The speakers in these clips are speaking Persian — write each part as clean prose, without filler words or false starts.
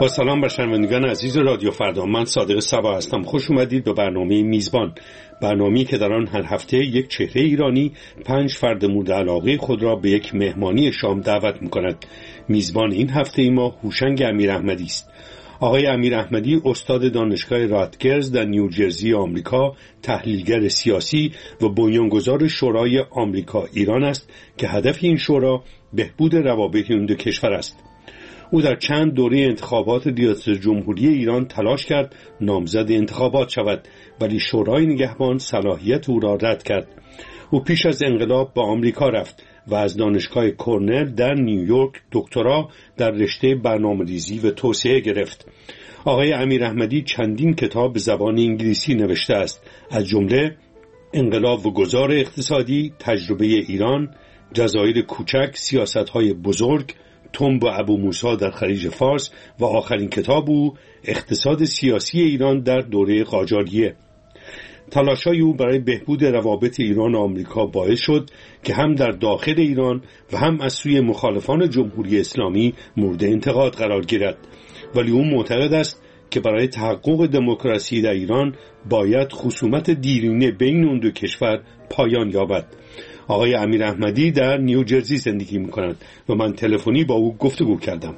با سلام بر شنوندگان عزیز رادیو فردا، من صادق صبا هستم. خوش اومدید به برنامه میزبان، برنامه‌ای که در آن هر هفته یک چهره ایرانی 5 فرد مورد علاقه خود را به یک مهمانی شام دعوت می‌کند. میزبان این هفته ما هوشنگ امیراحمدی است. آقای امیراحمدی استاد دانشگاه راتگرز در نیوجرسی آمریکا، تحلیلگر سیاسی و بنیانگذار شورای آمریکا ایران است که هدف این شورا بهبود روابط این دو کشور است. او در چند دوره انتخابات ریاست جمهوری ایران تلاش کرد نامزد انتخابات شود، ولی شورای نگهبان صلاحیت او را رد کرد. او پیش از انقلاب به آمریکا رفت و از دانشگاه کرنل در نیویورک دکترا در رشته برنامه‌ریزی و توسعه گرفت. آقای امیراحمدی چندین کتاب به زبان انگلیسی نوشته است، از جمله انقلاب و گذار اقتصادی، تجربه ایران، جزایر کوچک، سیاست‌های بزرگ، تنب و ابو موسی در خلیج فارس و آخرین کتاب او اقتصاد سیاسی ایران در دوره قاجاریه. تلاش‌های او برای بهبود روابط ایران و آمریکا باعث شد که هم در داخل ایران و هم از سوی مخالفان جمهوری اسلامی مورد انتقاد قرار گیرد، ولی او معتقد است که برای تحقق دموکراسی در ایران باید خصومت دیرینه بین اون دو کشور پایان یابد. آقای امیراحمدی در نیوجرسی زندگی می‌کند و من تلفنی با او گفتگو کردم.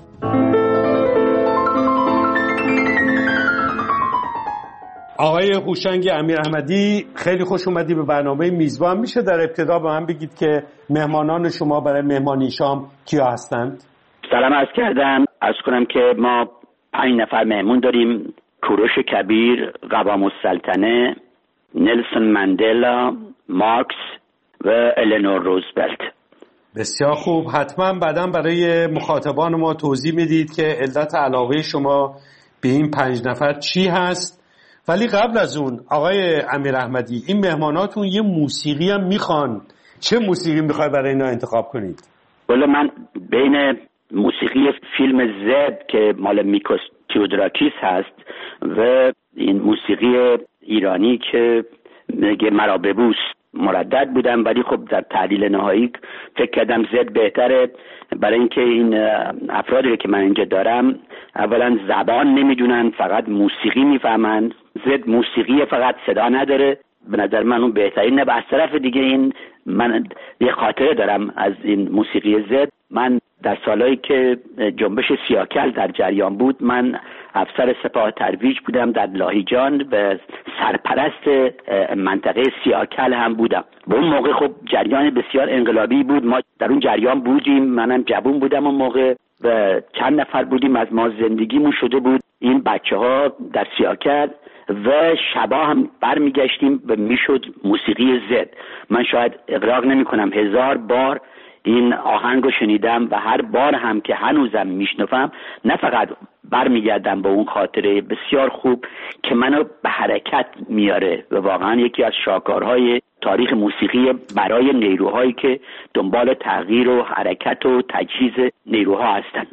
آقای هوشنگ امیراحمدی، خیلی خوش اومدی به برنامه میزبان. میشه در ابتدا به من بگید که مهمانان شما برای مهمانی شام کیا هستند؟ سلام عرض کردم. عرض کنم که ما 5 نفر مهمون داریم: کوروش کبیر، قوام السلطنه، نلسون ماندلا، مارکس و النور روزولت. بسیار خوب. حتما بعداً برای مخاطبان ما توضیح میدید که علت علاقه شما به این 5 نفر چی هست. ولی قبل از اون آقای امیراحمدی، این مهماناتون یه موسیقی هم میخوان. چه موسیقی میخوای برای اینا انتخاب کنید؟ والا من بین موسیقی فیلم زد که مال میکوس تیودراکیس هست و این موسیقی ایرانی که میگه مرا ببوس مردد بودم، ولی خب در تحلیل نهایی فکر کردم زد بهتره، برای اینکه این افرادی که من اینجا دارم اولا زبان نمیدونن، فقط موسیقی میفهمن. زد موسیقی فقط صدا نداره، به نظر من اون بهترینه. و از طرف دیگه این من یه خاطره دارم از این موسیقی زد. من در سالایی که جنبش سیاکل در جریان بود، من افسر سپاه ترویج بودم در لاهیجان و سرپرست منطقه سیاکل هم بودم. و اون موقع خب جریان بسیار انقلابی بود، ما در اون جریان بودیم، منم جوان بودم اون موقع و چند نفر بودیم از ما زندگیمون شده بود این بچه‌ها در سیاکل و شبا هم برمیگشتیم و میشد موسیقی زد. من شاید اغراق نمی کنم 1000 بار این آهنگو شنیدم و هر بار هم که هنوزم میشنفم نه فقط برمیگردم با اون خاطره بسیار خوب که منو به حرکت میاره و واقعا یکی از شاهکارهای تاریخ موسیقی برای نیروهایی که دنبال تغییر و حرکت و تجهیز نیروها هستن.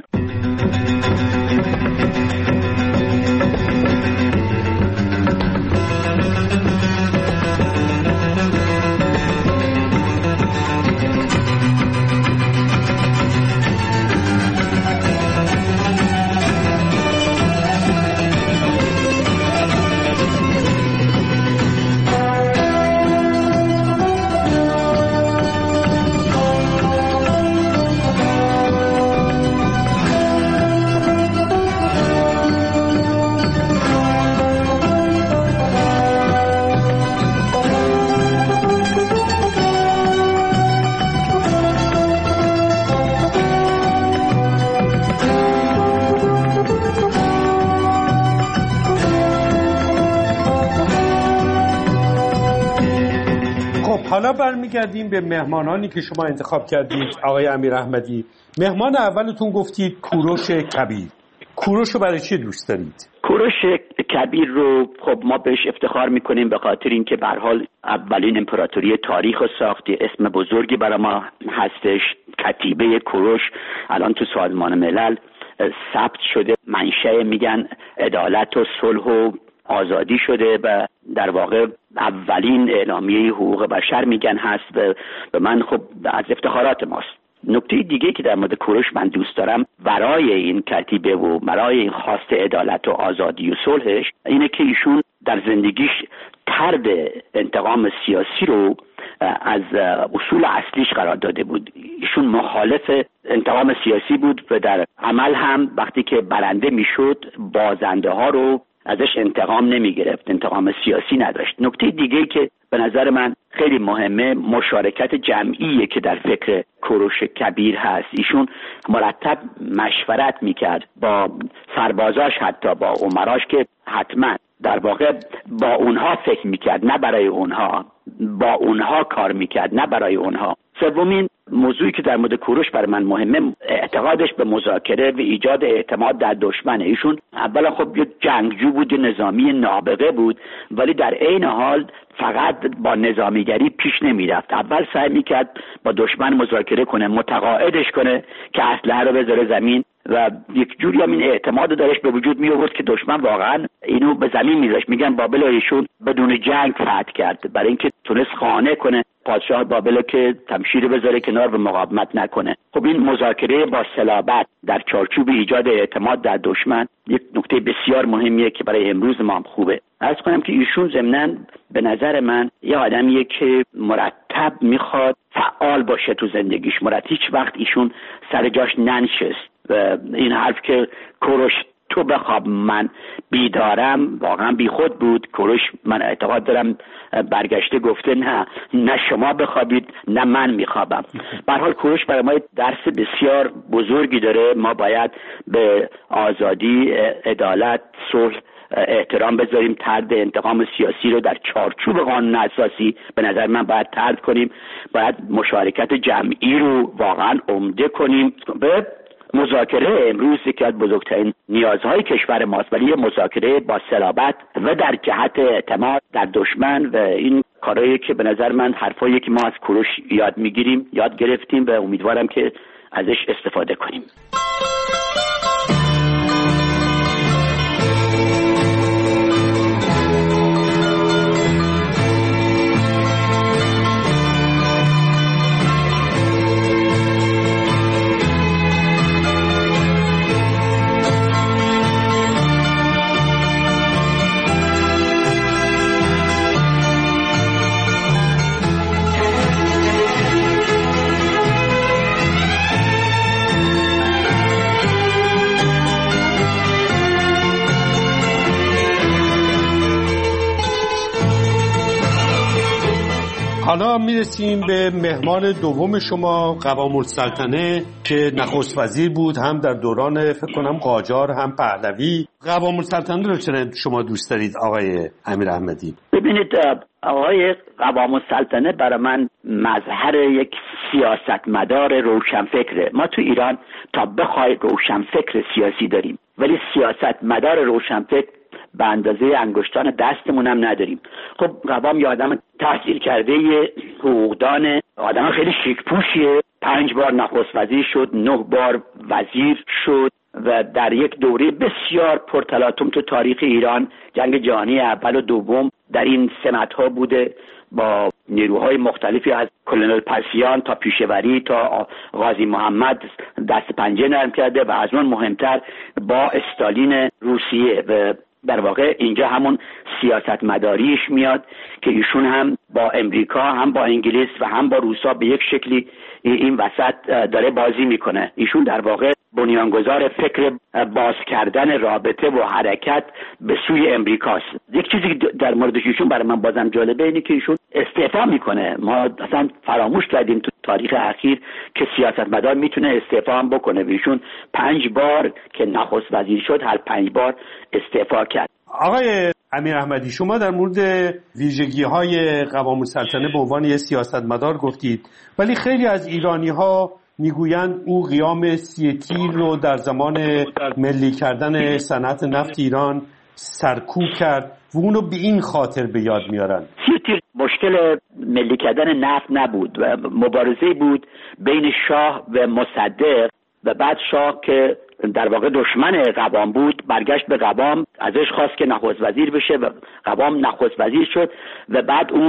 حالا برمیگردیم به مهمانانی که شما انتخاب کردید. آقای امیراحمدی، مهمان اولتون گفتید کوروش کبیر. کوروش رو برای چی دوست دارید؟ کوروش کبیر رو خب ما بهش افتخار میکنیم به خاطر اینکه به هر حال اولین امپراتوری تاریخ رو ساخت، اسم بزرگی برای ما هستش. کتیبه کوروش الان تو سازمان ملل ثبت شده، منشأ میگن عدالت و صلح و آزادی شده و در واقع اولین اعلامیه حقوق بشر میگن هست و من خب از افتخارات ماست. نکته دیگه که در مورد کوروش من دوست دارم ورای این کتیبه و ورای این خواست عدالت و آزادی و صلحش اینه که ایشون در زندگیش طرد انتقام سیاسی رو از اصول اصلیش قرار داده بود. ایشون مخالف انتقام سیاسی بود و در عمل هم وقتی که برنده میشد بازنده ها رو ازش انتقام نمی گرفت، انتقام سیاسی نداشت. نکته دیگه که به نظر من خیلی مهمه مشارکت جمعیه که در فکر کوروش کبیر هست. ایشون مرتب مشورت میکرد با سربازاش، حتی با امراش، که حتما در واقع با اونها فکر میکرد نه برای اونها، با اونها کار میکرد نه برای اونها. سومین موضوعی که در مورد کوروش برای من مهمه اعتقادش به مذاکره و ایجاد اعتماد در دشمنه. ایشون اولا خب یک جنگجو بود، نظامی نابغه بود، ولی در عین حال فقط با نظامیگری پیش نمیرفت. اول سعی میکرد با دشمن مذاکره کنه، متقاعدش کنه که اسلحه رو بذاره زمین و یک جوری هم این اعتماد دارش به وجود می آورد که دشمن واقعا اینو به زمین میذاشت. میگن بابل ایشون بدون جنگ فتح کرد برای اینکه تونست خانه کنه پادشاه بابل که تمشیر بذاره کنار و مقاومت نکنه. خب این مذاکره با صلابت در چارچوب ایجاد اعتماد در دشمن یک نکته بسیار مهمیه که برای امروز ما هم خوبه. عرض کنم که ایشون ضمناً به نظر من یه آدمیه که مرتب میخواد فعال باشه تو زندگیش، هیچ وقت ایشون سر جاش ننشست. و این حرف که کوروش تو بخواب من بیدارم واقعا بیخود بود. کوروش من اعتقاد دارم برگشته گفته نه شما بخوابید نه من میخوابم. به هر حال کوروش برای ما درس بسیار بزرگی داره. ما باید به آزادی، عدالت، صلح احترام بذاریم. طرد انتقام سیاسی رو در چارچوب قانون اساسی به نظر من باید طرد کنیم. باید مشارکت جمعی رو واقعا عمده کنیم. به مذاکره امروز یکی از بزرگترین نیازهای کشور ماست، ولی مذاکره با صلابت و در جهت اعتماد در دشمن و این کارهایی که به نظر من حرفایی که ما از کوروش یاد گرفتیم و امیدوارم که ازش استفاده کنیم. حالا میرسیم به مهمان دوم شما، قوام السلطنه که نخست وزیر بود، هم در دوران فکر کنم قاجار هم پهلوی. قوام السلطنه رو چرا شما دوست دارید آقای امیر احمدی؟ ببینید آقای قوام السلطنه برای من مظهر یک سیاستمدار روشنفکره. ما تو ایران تا بخوای روشنفکر سیاسی داریم ولی سیاستمدار روشنفکر به اندازه انگشتان دستمون هم نداریم. خب قوام یه آدم تحصیل کرده، حقوقدان، آدم خیلی شیک‌پوشیه. 5 بار نخست وزیر شد، 9 بار وزیر شد و در یک دوره بسیار پرتلاطم تو تاریخ ایران، جنگ جهانی اول و دوم، در این سمت‌ها بوده با نیروهای مختلفی از کلونل پرسیان تا پیشوری تا غازی محمد دست پنجه نرم کرده و از اون مهمتر با استالین روسیه. و در واقع اینجا همون سیاست مداریش میاد که ایشون هم با امریکا هم با انگلیس و هم با روسا به یک شکلی این وسط داره بازی میکنه. ایشون در واقع بنیانگذار فکر باز کردن رابطه و حرکت به سوی امریکاست. یک چیزی در مورد ایشون برای من بازم جالبه اینه که ایشون استعفا میکنه. ما اصلا فراموش کردیم تو تاریخ اخیر که سیاستمدار میتونه استعفا هم بکنه. ایشون 5 بار که نخست وزیر شد هر 5 بار استعفا کرد. آقای امیر احمدی، شما در مورد ویژگی‌های قوام السلطنه به عنوان یک سیاستمدار گفتید، ولی خیلی از ایرانی‌ها میگویند او قیام 30 تیر رو در زمان ملی کردن صنعت نفت ایران سرکوب کرد و اونو به این خاطر به یاد میارن. 30 تیر مشکل ملی کردن نفت نبود و مبارزه بود بین شاه و مصدق و بعد شاه که در واقع دشمن قوام بود برگشت به قوام، ازش خواست که نخست وزیر بشه و قوام نخست وزیر شد و بعد اون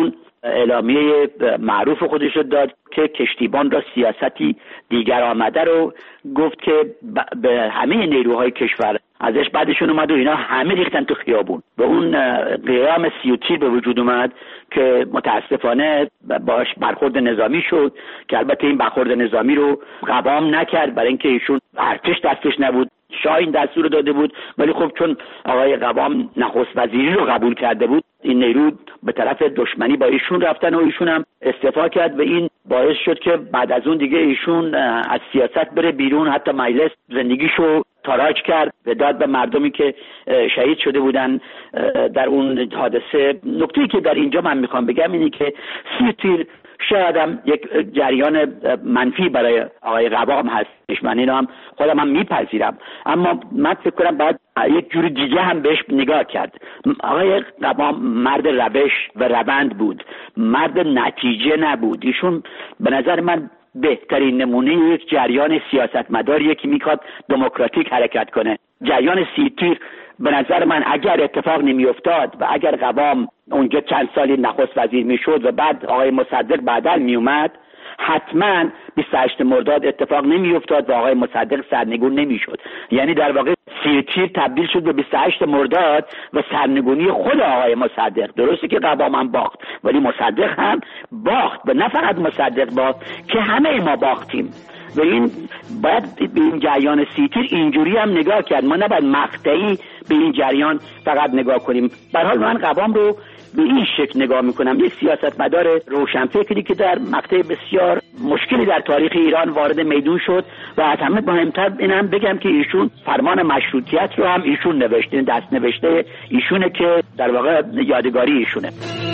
اعلامیه معروف خودش رو داد که کشتیبان را سیاستی دیگر آمده رو گفت که به همه نیروهای کشور ازش بعدشون اومد و اینا همه ریختن تو خیابون و اون قیام سیوطی به وجود اومد که متاسفانه باش برخورد نظامی شد که البته این برخورد نظامی رو قوام نکرد برای اینکه ایشون ارتش دستش نبود، شاه این دستور داده بود، ولی خب چون آقای قوام نخست وزیری رو قبول کرده بود این نیرو به طرف دشمنی با ایشون رفتن و ایشون هم استعفا کرد و این باعث شد که بعد از اون دیگه ایشون از سیاست بره بیرون، حتی مجلس زندگیشو تاراج کرد و داد به مردمی که شهید شده بودن در اون حادثه. نکته‌ای که در اینجا من میخوام بگم اینه که 30 تیر شاید هم یک جریان منفی برای آقای قوام هستش، من اینو هم خودم هم میپذیرم، اما من فکر کنم باید یک جور دیگه هم بهش نگاه کرد. آقای قوام مرد روش و روند بود، مرد نتیجه نبود. ایشون به نظر من بهترین نمونه یک جریان سیاستمداریه که میخواد دموکراتیک حرکت کنه. جریان 30 تیر به نظر من اگر اتفاق نمی افتاد و اگر قوام اونجا چند سالی نخست وزیر میشد و بعد آقای مصدق بعداً می اومد، حتما 28 مرداد اتفاق نمی افتاد و آقای مصدق سرنگون نمی شد. یعنی در واقع 30 تیر تبدیل شد به 28 مرداد و سرنگونی خود آقای مصدق. درسته که قوام هم باخت ولی مصدق هم باخت و نه فقط مصدق باخت که همه ما باختیم و این باید به این جریان 30 تیر اینجوری هم نگاه کرد. ما نباید مقطعی به این جریان فقط نگاه کنیم. به هر حال من قوام رو به این شکل نگاه میکنم، یک سیاستمدار روشنفکری که در مقطع بسیار مشکلی در تاریخ ایران وارد میدون شد و از همه مهمتر اینم بگم که ایشون فرمان مشروطیت رو هم ایشون نوشته، دست نوشته ایشونه که در واقع یادگاری ایشونه.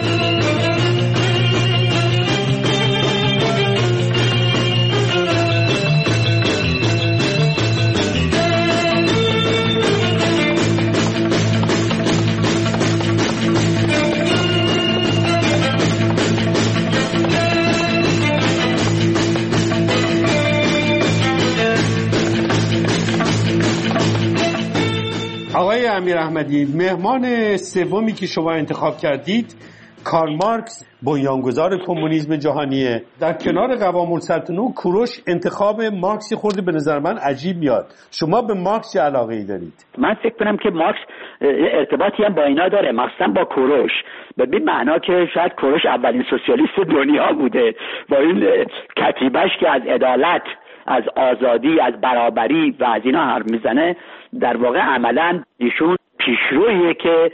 آقای امیر احمدی، مهمان سومی که شما انتخاب کردید کارل مارکس، بنیانگذار کمونیسم جهانیه. در کنار قوام السلطنه کوروش انتخاب مارکسی خورده به نظر من عجیب میاد. شما به مارکس چه علاقه‌ای دارید؟ من فکر کنم که مارکس ارتباطی هم با اینا داره، مخصوصا با کوروش، به این معنا که شاید کوروش اولین سوسیالیست دنیا بوده با این کتیبه‌اش که از عدالت، از آزادی، از برابری و از اینا حرف میزنه. در واقع عملاً ایشون پیشرویه که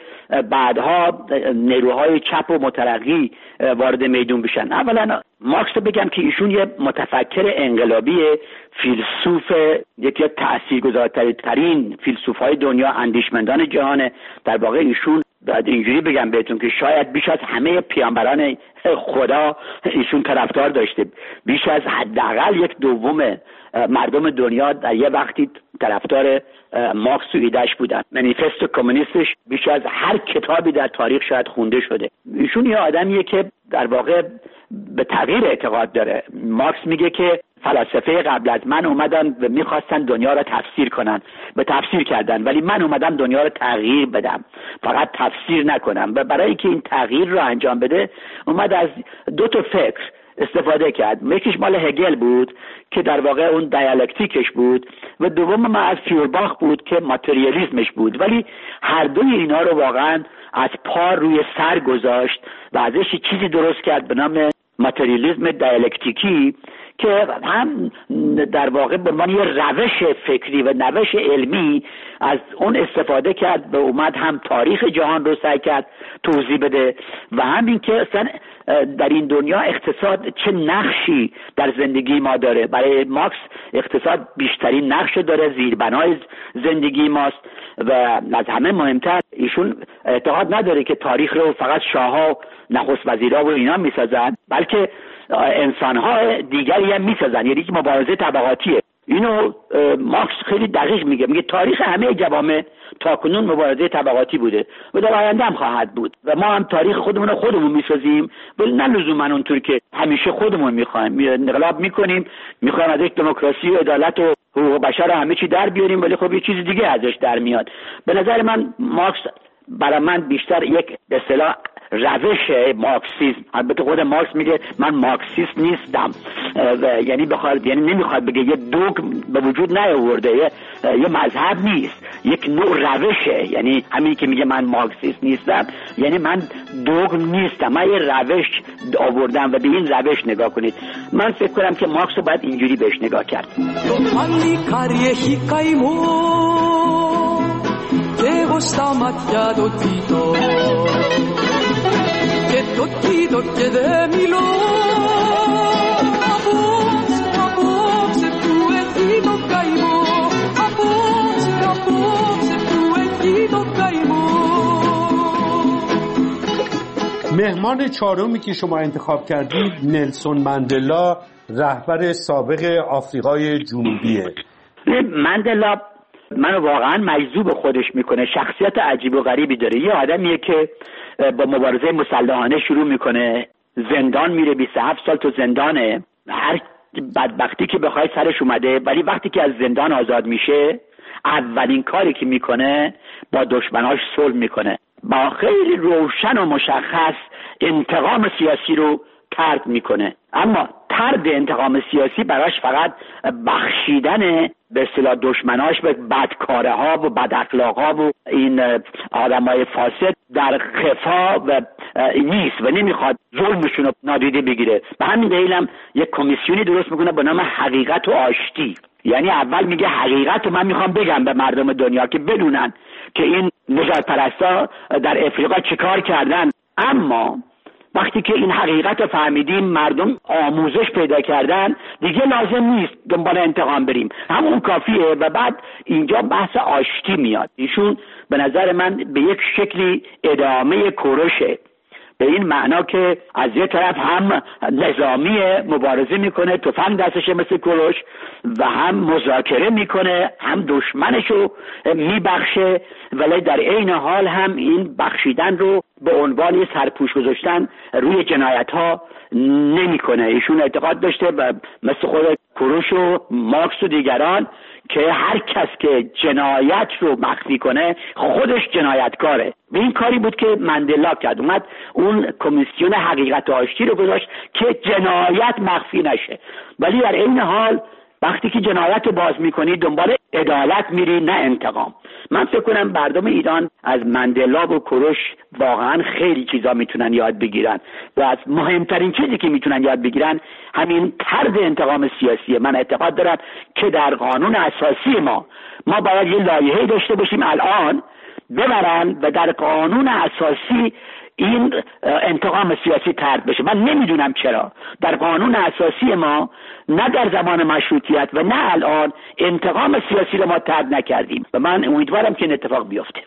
بعدها نیروهای چپ و مترقی وارد میدون بشن. اولا مارکس رو بگم که ایشون یه متفکر انقلابیه، فیلسوف، یکی از تاثیرگذارترین فیلسوفای دنیا، اندیشمندان جهانه. در واقع ایشون بعد اینجوری بگم بهتون که شاید بیش از همه پیامبران خدا ایشون طرفدار داشته، بیش از حداقل 1/2 مردم دنیا در یه وقتی طرفدار مارکس و ایده‌اش بودن. منیفست کمونیستش بیش از هر کتابی در تاریخ شاید خونده شده. ایشون یه آدمیه که در واقع به تغییر اعتقاد داره. مارکس میگه که فلاسفه قبل از من اومدن و میخواستن دنیا را تفسیر کنن، به تفسیر کردن، ولی من اومدم دنیا را تغییر بدم، فقط تفسیر نکنم. و برای که این تغییر را انجام بده اومد از 2 فکر استفاده کرد. یکیش مال هگل بود که در واقع اون دیالکتیکش بود و دوم ما از فیورباخ بود که ماتریالیسمش بود، ولی هر دوی اینا رو واقعا از پا روی سر گذاشت و ازش چیزی درست کرد به نام ماتریالیسم دیالکتیکی که هم در واقع به عنوان یه روش فکری و روش علمی از اون استفاده کرد و اومد هم تاریخ جهان رو سعی کرد توضیح بده و هم این که اصلا در این دنیا اقتصاد چه نقشی در زندگی ما داره. برای مارکس اقتصاد بیشترین نقش داره، زیربنای زندگی ماست و از همه مهمتر ایشون اعتقاد نداره که تاریخ رو فقط شاه‌ها، نخست وزیرها و اینا میسازن، بلکه انسان‌ها دیگری هم میسازن، یعنی که مبارزه طبقاتیه. اینو مارکس خیلی دقیق میگه تاریخ همه جوامع تاکنون مبارزه طبقاتی بوده و در آینده هم خواهد بود و ما هم تاریخ خودمون میسازیم، ولی نه لزوما اونطور که همیشه خودمون میخوایم. انقلاب میکنیم، میخوایم ازش دموکراسی و عدالت و حقوق بشر همه چی در بیاریم، ولی خب یه چیز دیگه ازش در میاد. به نظر من مارکس برای من بیشتر یک به اصطلاح روش مارکسیسم. البته خود مارکس میگه من مارکسیست نیستم، یعنی نمیخواد بگه یه دوگ به وجود نیاورده، یه مذهب نیست، یک نوع روشه. یعنی همین که میگه من مارکسیست نیستم یعنی من دوگ نیستم، من یه روش آوردم و به این روش نگاه کنید. من فکر کنم که مارکس رو باید اینجوری بهش نگاه کرد. مهمان چهارمی که شما انتخاب کردید نلسون ماندلا، رهبر سابق آفریقای جنوبیه. ماندلا منو واقعا مجذوب خودش میکنه، شخصیت عجیب و غریبی داره. یه آدمیه که با مبارزه مسلحانه شروع میکنه، زندان میره، 27 سال تو زندانه، هر بدبختی که بخوای سرش اومده، ولی وقتی که از زندان آزاد میشه اولین کاری که میکنه با دشمناش صلح میکنه، با خیلی روشن و مشخص انتقام سیاسی رو طرد میکنه. اما طرد انتقام سیاسی براش فقط بخشیدن به اصطلاح دشمناش به بدکاره ها و بد اخلاق ها و این آدمای فاسد در خفا و نیست و نمیخواد ظلمشون رو نادیده بگیره. به همین دلیل هم یک کمیسیونی درست میکنه به نام حقیقت و آشتی. یعنی اول میگه حقیقت رو من میخوام بگم به مردم دنیا که بدونن که این نجات پرستا در افریقا چیکار کردن، اما وقتی که این حقیقت رو فهمیدیم، مردم آموزش پیدا کردن، دیگه لازم نیست دنبال انتقام بریم، همون کافیه. و بعد اینجا بحث آشتی میاد. ایشون به نظر من به یک شکلی ادامه کوروشه، به این معنا که از یه طرف هم نظامی مبارزه میکنه، تفنگ دستشه مثل کوروش، و هم مذاکره میکنه، هم دشمنشو میبخشه، ولی در عین حال هم این بخشیدن رو به عنوان یه سرپوش گذاشتن روی جنایت ها نمیکنه. ایشون اعتقاد داشته و مثل خود کوروش و مارکس و دیگران که هر کس که جنایت رو مخفی کنه خودش جنایتکاره. و این کاری بود که ماندلا کرد، اومد اون کمیسیون حقیقت و آشتی رو گذاشت که جنایت مخفی نشه، ولی در این حال وقتی که جنایت رو باز میکنی دنبال عدالت میری نه انتقام. من فکر کنم مردم ایران از ماندلا و کوروش واقعا خیلی چیزا میتونن یاد بگیرن و از مهمترین چیزی که میتونن یاد بگیرن همین طرد انتقام سیاسیه. من اعتقاد دارم که در قانون اساسی ما باید یه لایحه‌ای داشته باشیم الان ببرن و در قانون اساسی این انتقام سیاسی طرد بشه. من نمیدونم چرا در قانون اساسی ما نه در زمان مشروطیت و نه الان انتقام سیاسی رو ما طرد نکردیم و من امیدوارم که این اتفاق بیفته.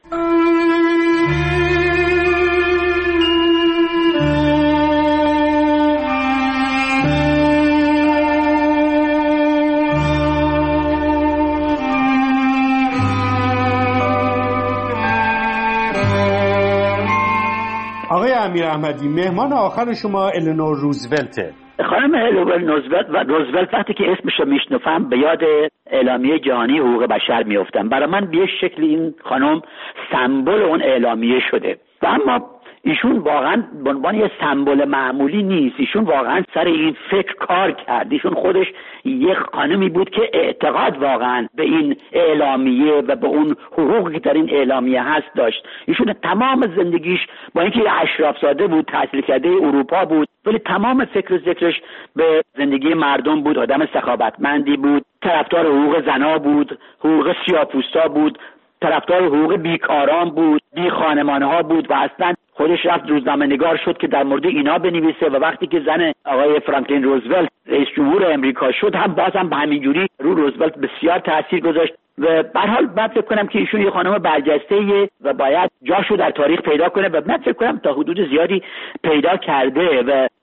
آقای امیر احمدی، مهمان آخر شما النور روزولته. خانم النور روزولت وقتی که اسمش رو میشنفم به یاد اعلامیه جهانی حقوق بشر میافتم. برای من به شکلی این خانم سمبل اون اعلامیه شده و اما ایشون واقعا به عنوان یه سمبل معمولی نیست. ایشون واقعا سر این فکر کار کرد. ایشون خودش یک خانمی بود که اعتقاد واقعا به این اعلامیه و به اون حقوقی که در این اعلامیه هست داشت. ایشون تمام زندگیش با اینکه اشرافزاده بود، تحصیل کرده اروپا بود، ولی تمام فکر و ذکرش به زندگی مردم بود. آدم سخاوتمندی بود، طرفدار حقوق زنا بود، حقوق سیاه‌پوستا بود، طرفدار حقوق بیکاران بود، بی خانمانها بود و اصلا خودش رفت روزنامه نگار شد که در مورد اینا بنویسه و وقتی که زن آقای فرانکلین روزولت رئیس جمهور امریکا شد هم بازم به همین جوری رو روزولت بسیار تاثیر گذاشت و به هر حال من فکر کنم که ایشون یه خانم برجسته‌ایه و باید جاشو در تاریخ پیدا کنه و من فکر کنم تا حدود زیادی پیدا کرده و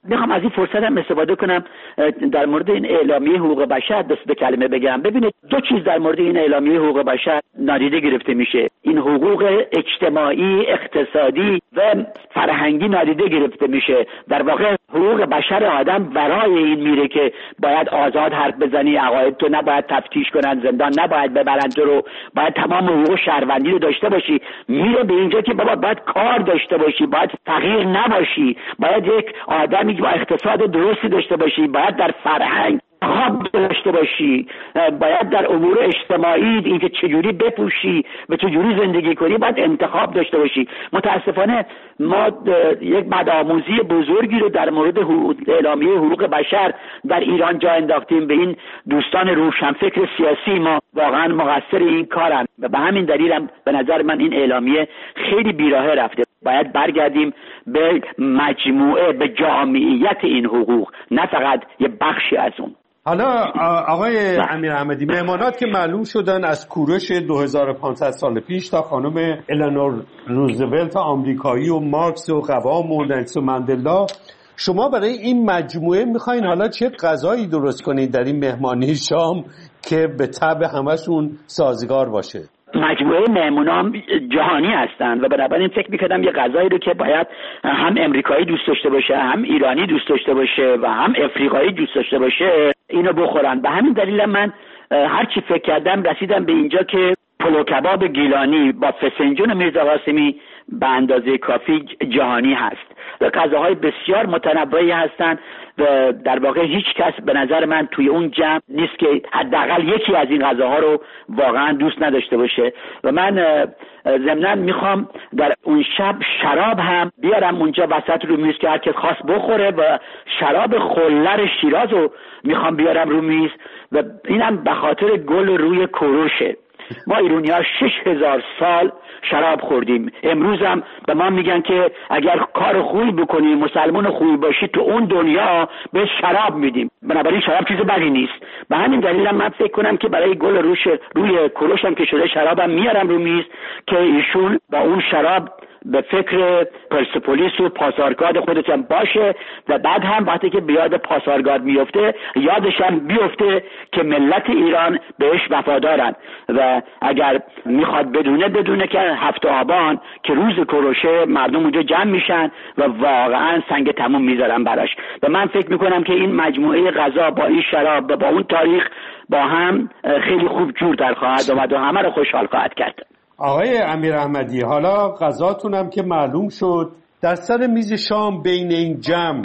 میخوام از این فرصت هم استفاده کنم در مورد این اعلامیه حقوق بشر دو کلمه بگم. ببینید دو چیز در مورد این اعلامیه حقوق بشر نادیده گرفته میشه. این حقوق اجتماعی، اقتصادی و فرهنگی نادیده گرفته میشه. در واقع حقوق بشر آدم برای این میره که باید آزاد حرف بزنی، عقاید تو نباید تفتیش کنن، زندان نباید ببرن تو رو، باید تمام حقوق شهروندی رو داشته باشی. میره به اینجا که بابا باید کار داشته باشی، باید فقیر نباشی، باید یک آدمی با اقتصاد درستی داشته باشی، باید در فرهنگ خواب داشته باشی، باید در امور اجتماعی اینکه چجوری بپوشی و چجوری زندگی کنی باید انتخاب داشته باشی. متاسفانه ما یک بدآموزی بزرگی رو در مورد اعلامیه حقوق بشر در ایران جا انداختیم. به این دوستان روشنفکر سیاسی ما واقعا مقصر این کارن و به همین دلیل هم به نظر من این اعلامیه خیلی بیراهه رفته. باید برگردیم به مجموعه، به جامعیت این حقوق، نه فقط یه بخشی از اون. حالا آقای امیر احمدی، مهمانات که معلوم شدن از کورش 2500 سال پیش تا خانم الانور روزولت آمریکایی و مارکس و قوام و نلسون ماندلا، شما برای این مجموعه میخواین حالا چه غذایی درست کنید در این مهمانی شام که به طبع همشون سازگار باشه؟ مجموعه مهمونام جهانی هستند و بنابراین فکر می‌کردم یه غذایی رو که باید هم امریکایی دوست داشته باشه، هم ایرانی دوست داشته باشه و هم افریقایی دوست داشته باشه اینو بخورن. به همین دلیل من هر چی فکر کردم رسیدم به اینجا که پلو کباب گیلانی با فسنجون میرزا قاسمی به اندازه کافی جهانی هست و غذاهای بسیار متنوعی هستند و در واقع هیچ کس به نظر من توی اون جمع نیست که حداقل یکی از این غذاها رو واقعا دوست نداشته باشه. و من ضمناً میخوام در اون شب شراب هم بیارم اونجا وسط رو میز که هر کس خواست بخوره و شراب خلر شیراز رو میخوام بیارم رو میز و اینم به خاطر گل روی کوروشه. ما ایرانی‌ها 6000 سال شراب خوردیم. امروز هم به ما میگن که اگر کار خوبی بکنی، مسلمان خوبی باشی، تو اون دنیا به شراب میدیم. بنابراین شراب چیز بدی نیست. به همین دلیل من فکر کنم که برای گل روی کوروشم که شده شرابم میارم رو میز که ایشون با اون شراب به فکر پرسپولیس و پاسارگاد خودش هم باشه و بعد هم وقتی که به یاد پاسارگاد میفته یادش هم بیفته که ملت ایران بهش وفادارن و اگر میخواد بدونه که 7 آبان که روز کوروشه مردم اونجا جمع میشن و واقعا سنگ تموم میذارن براش. و من فکر میکنم که این مجموعه غذا با این شراب و با اون تاریخ با هم خیلی خوب جور در خواهد اومد و همه رو خوشحال خواهد کرد. آقای امیر احمدی، حالا غذاتون هم که معلوم شد، در سر میز شام بین این جمع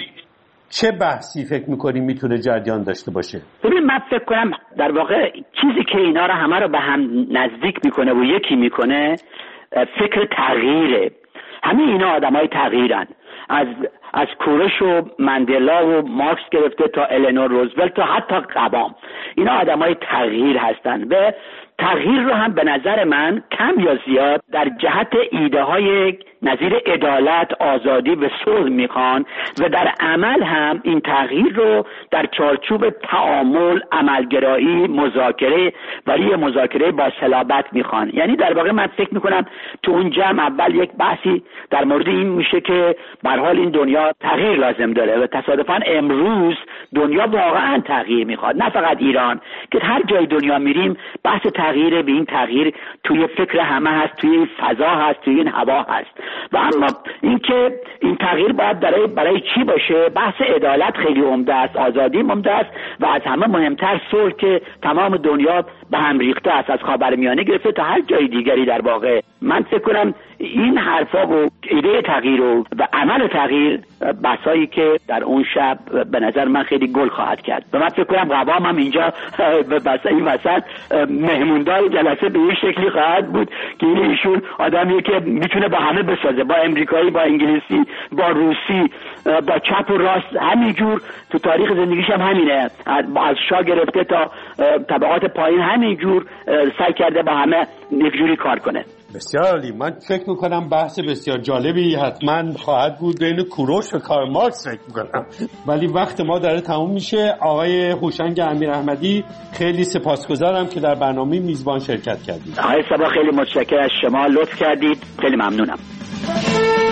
چه بحثی فکر میکنی میتونه جریان داشته باشه؟ ببین من فکر کنم در واقع چیزی که اینا رو همه رو به هم نزدیک میکنه و یکی میکنه فکر تغییره. همه اینا آدمای تغییرن، از کوروش و ماندلا و مارکس گرفته تا الانور روزولت تا حتی قوام، اینا آدمای تغییر هستن و تغییر رو هم به نظر من کم یا زیاد در جهت ایده های نظیر عدالت، آزادی و صلح میخوان و در عمل هم این تغییر رو در چارچوب تعامل، عملگرایی، مذاکره ولی مذاکره با صلابت میخوان. یعنی در واقع من فکر میکنم تو اون جمع اول یک بحثی در مورد این میشه که به هر حال این دنیا تغییر لازم داره و تصادفاً امروز دنیا واقعا تغییر میخواد، نه فقط ایران که هر جای دنیا میریم بحث تغییر، به این تغییر توی فکر همه هست، توی این فضا هست، توی این هوا هست. و اما اینکه این تغییر باید برای چی باشه؟ بحث عدالت خیلی عمده است، آزادی عمده است و از همه مهمتر صلح که تمام دنیا به هم ریخته است، از خاورمیانه گرفته تا هر جای دیگری. در واقع من فکر کنم این حرفا و ایده تغییر و عمل تغییر بحثایی که در اون شب به نظر من خیلی گل خواهد کرد و من فکر کنم قوام هم اینجا به این وسط مهموندار جلسه به این شکلی خواهد بود که ایشون آدمیه که میتونه با همه بسازه، با امریکایی، با انگلیسی، با روسی، با چپ و راست، همینجور تو تاریخ زندگیش هم همینه، از شاه گرفته تا طبقات پایین همینجور سعی کرده با همه یکجوری کار کنه. بسیار عالی. من فکر میکنم بحث بسیار جالبی حتما خواهد بود بین کوروش و کارل مارکس فکر میکنم، ولی وقت ما داره تموم میشه. آقای هوشنگ امیر احمدی خیلی سپاسگزارم که در برنامه میزبان شرکت کردید. آقای صبا خیلی متشکرم از شما، لطف کردید، خیلی ممنونم.